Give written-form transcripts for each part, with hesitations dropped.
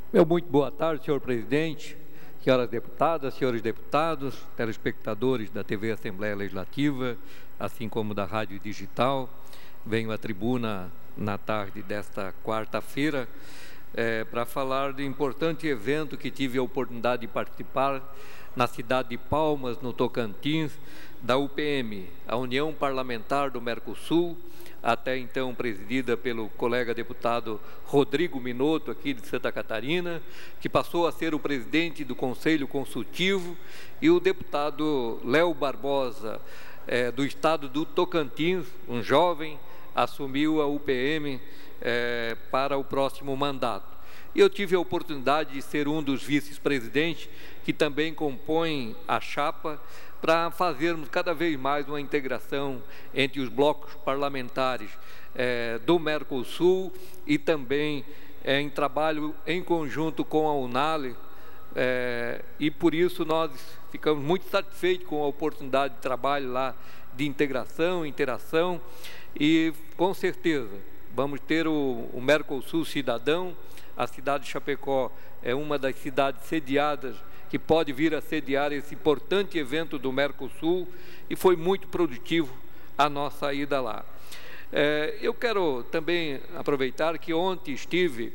Muito boa tarde, senhor presidente, senhoras deputadas, senhores deputados, telespectadores da TV Assembleia Legislativa, assim como da Rádio Digital. Venho à tribuna na tarde desta quarta-feira para falar de importante evento que tive a oportunidade de participar na cidade de Palmas, no Tocantins, da UPM, a União Parlamentar do Mercosul, até então presidida pelo colega deputado Rodrigo Minotto, aqui de Santa Catarina, que passou a ser o presidente do Conselho Consultivo, e o deputado Léo Barbosa, do estado do Tocantins, um jovem, assumiu a UPM para o próximo mandato. E eu tive a oportunidade de ser um dos vice-presidentes que também compõem a chapa para fazermos cada vez mais uma integração entre os blocos parlamentares do Mercosul e também em trabalho em conjunto com a UNALE, e por isso nós ficamos muito satisfeitos com a oportunidade de trabalho lá, de integração, interação, e com certeza vamos ter o Mercosul Cidadão. A cidade de Chapecó é uma das cidades sediadas que pode vir a sediar esse importante evento do Mercosul, e foi muito produtivo a nossa ida lá. Eu quero também aproveitar que ontem estive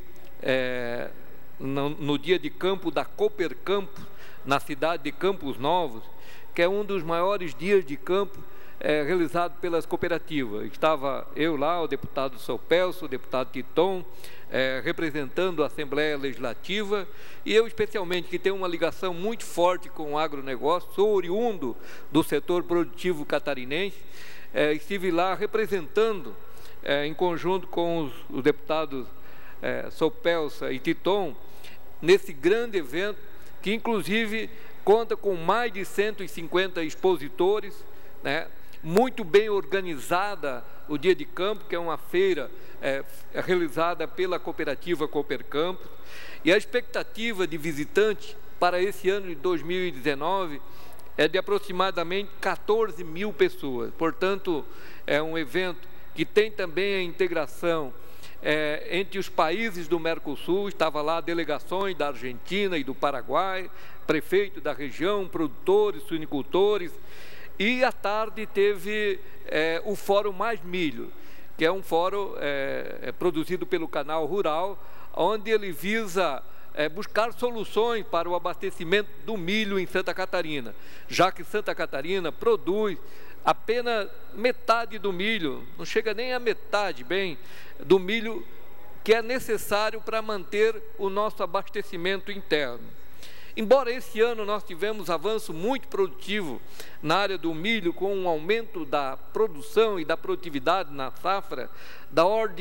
no dia de campo da Coopercampus, na cidade de Campos Novos, que é um dos maiores dias de campo realizado pelas cooperativas. Estava eu lá, o deputado Sopelso, o deputado Titon, representando a Assembleia Legislativa, e eu especialmente, que tenho uma ligação muito forte com o agronegócio, sou oriundo do setor produtivo catarinense, estive lá representando, em conjunto com os deputados Sopelso e Titon, nesse grande evento, que inclusive conta com mais de 150 expositores, muito bem organizada o Dia de Campo, que é uma feira realizada pela cooperativa Coopercampus, e a expectativa de visitantes para esse ano de 2019 é de aproximadamente 14 mil pessoas. Portanto, é um evento que tem também a integração entre os países do Mercosul. Estava lá delegações da Argentina e do Paraguai, prefeito da região, produtores, suinicultores. E à tarde teve o Fórum Mais Milho, que é um fórum produzido pelo Canal Rural, onde ele visa buscar soluções para o abastecimento do milho em Santa Catarina, já que Santa Catarina produz apenas metade do milho, não chega nem a metade do milho que é necessário para manter o nosso abastecimento interno. Embora esse ano nós tivemos avanço muito produtivo na área do milho, com um aumento da produção e da produtividade na safra da ordem de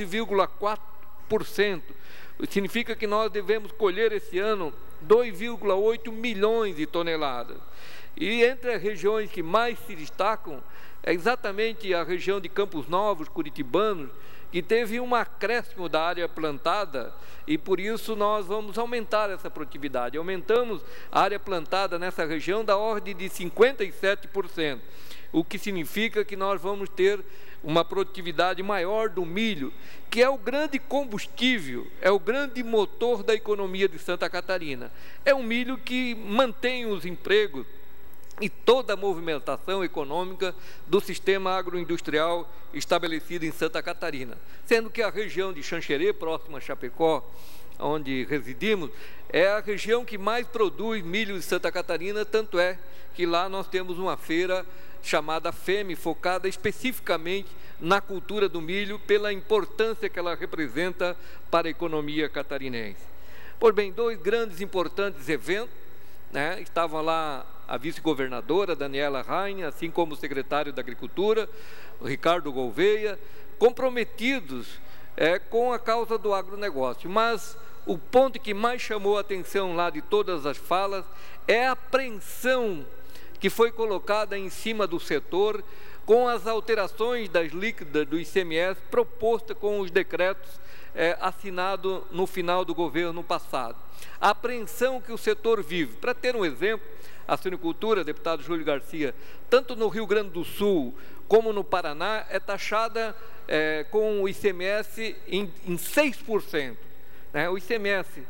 11,4%, significa que nós devemos colher esse ano 2,8 milhões de toneladas. E entre as regiões que mais se destacam é exatamente a região de Campos Novos, Curitibanos, que teve um acréscimo da área plantada, e por isso nós vamos aumentar essa produtividade. Aumentamos a área plantada nessa região da ordem de 57%, o que significa que nós vamos ter uma produtividade maior do milho, que é o grande combustível, é o grande motor da economia de Santa Catarina. É um milho que mantém os empregos e toda a movimentação econômica do sistema agroindustrial estabelecido em Santa Catarina, sendo que a região de Xanxerê, próxima a Chapecó, onde residimos, é a região que mais produz milho de Santa Catarina, tanto é que lá nós temos uma feira chamada FEME, focada especificamente na cultura do milho, pela importância que ela representa para a economia catarinense. Pois bem, dois grandes e importantes eventos, estavam lá a vice-governadora Daniela Rainha, assim como o secretário da Agricultura, o Ricardo Gouveia, comprometidos com a causa do agronegócio. Mas o ponto que mais chamou a atenção lá de todas as falas é a apreensão que foi colocada em cima do setor com as alterações das líquidas do ICMS propostas com os decretos assinados no final do governo passado. A apreensão que o setor vive. Para ter um exemplo, a suinicultura, deputado Júlio Garcia, tanto no Rio Grande do Sul como no Paraná, é taxada com o ICMS em 6%. O ICMS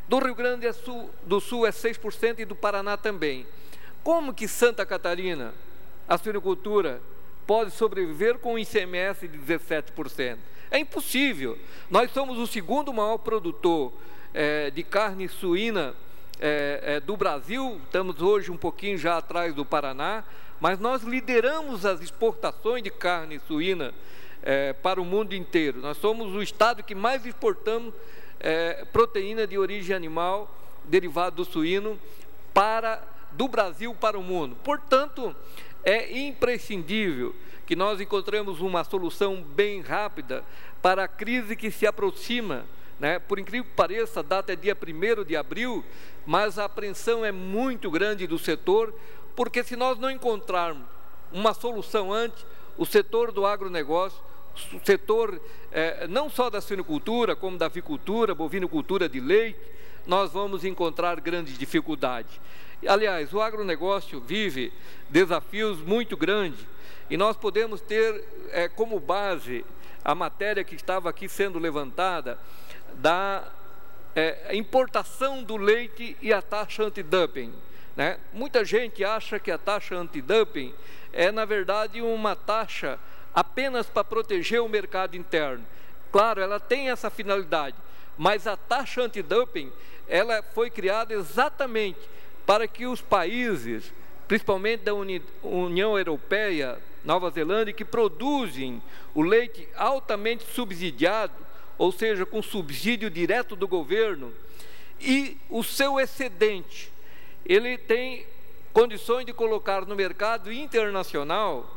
do Rio Grande do Sul é 6% e do Paraná também. Como que Santa Catarina, a suinocultura, pode sobreviver com um ICMS de 17%? É impossível. Nós somos o segundo maior produtor de carne suína do Brasil, estamos hoje um pouquinho já atrás do Paraná, mas nós lideramos as exportações de carne suína para o mundo inteiro. Nós somos o estado que mais exportamos proteína de origem animal derivada do suíno do Brasil para o mundo. Portanto, é imprescindível que nós encontremos uma solução bem rápida para a crise que se aproxima, né? Por incrível que pareça, a data é dia 1º de abril, mas a apreensão é muito grande do setor, porque se nós não encontrarmos uma solução antes, o setor do agronegócio, o setor não só da suinocultura, como da avicultura, bovinocultura de leite, nós vamos encontrar grandes dificuldades. Aliás, o agronegócio vive desafios muito grandes e nós podemos ter como base a matéria que estava aqui sendo levantada da importação do leite e a taxa antidumping, né? Muita gente acha que a taxa antidumping é, na verdade, uma taxa apenas para proteger o mercado interno. Claro, ela tem essa finalidade, mas a taxa antidumping, ela foi criada exatamente para que os países, principalmente da União Europeia, Nova Zelândia, que produzem o leite altamente subsidiado, ou seja, com subsídio direto do governo, e o seu excedente, ele tem condições de colocar no mercado internacional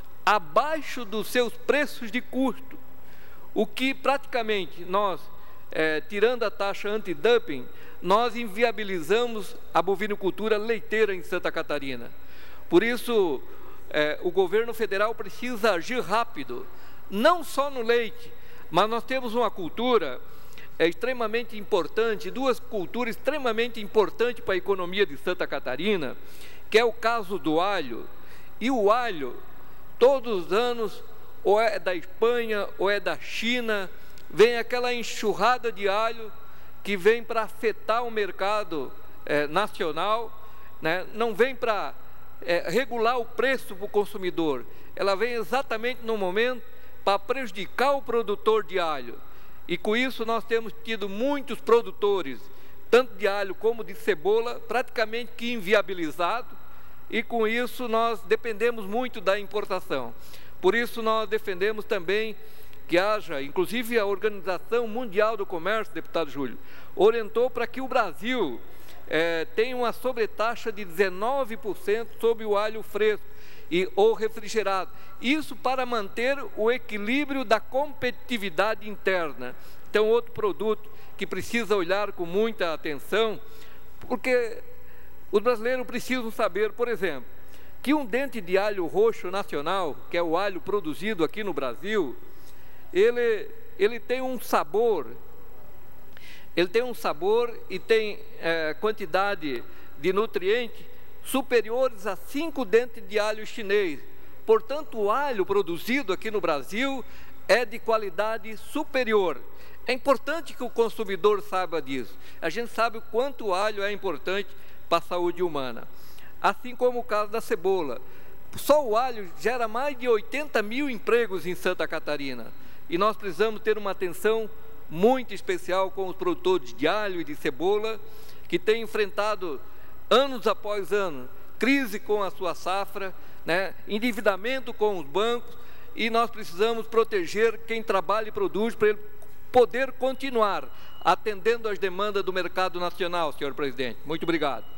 abaixo dos seus preços de custo, o que praticamente nós, tirando a taxa antidumping, nós inviabilizamos a bovinocultura leiteira em Santa Catarina. Por isso, o governo federal precisa agir rápido, não só no leite, mas nós temos uma cultura extremamente importante, duas culturas extremamente importantes para a economia de Santa Catarina, que é o caso do alho. E o alho, todos os anos, ou é da Espanha, ou é da China, vem aquela enxurrada de alho que vem para afetar o mercado nacional, né? Não vem para regular o preço para o consumidor, ela vem exatamente no momento para prejudicar o produtor de alho. E com isso nós temos tido muitos produtores, tanto de alho como de cebola, praticamente que inviabilizados, e com isso nós dependemos muito da importação. Por isso nós defendemos também que haja, inclusive a Organização Mundial do Comércio, deputado Júlio, orientou para que o Brasil tenha uma sobretaxa de 19% sobre o alho fresco ou refrigerado. Isso para manter o equilíbrio da competitividade interna. Então, outro produto que precisa olhar com muita atenção, porque os brasileiros precisam saber, por exemplo, que um dente de alho roxo nacional, que é o alho produzido aqui no Brasil, ele tem um sabor, e tem quantidade de nutrientes superiores a 5 dentes de alho chinês. Portanto, o alho produzido aqui no Brasil é de qualidade superior. É importante que o consumidor saiba disso. A gente sabe o quanto o alho é importante para a saúde humana. Assim como o caso da cebola. Só o alho gera mais de 80 mil empregos em Santa Catarina. E nós precisamos ter uma atenção muito especial com os produtores de alho e de cebola, que têm enfrentado, anos após anos, crise com a sua safra, né? Endividamento com os bancos, e nós precisamos proteger quem trabalha e produz para ele poder continuar atendendo às demandas do mercado nacional, senhor presidente. Muito obrigado.